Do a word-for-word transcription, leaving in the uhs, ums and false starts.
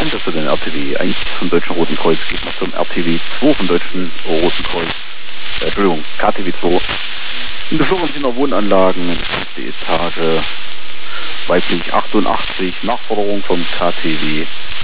Kannte du den R T W eins vom Deutschen Roten Kreuz? Geht noch zum R T W zwei vom Deutschen Roten Kreuz. Äh, Entschuldigung, K T W zwei. In Beschwörungsiner Wohnanlagen, fünfte Etage, weiblich achtundachtzig, Nachforderung vom K T W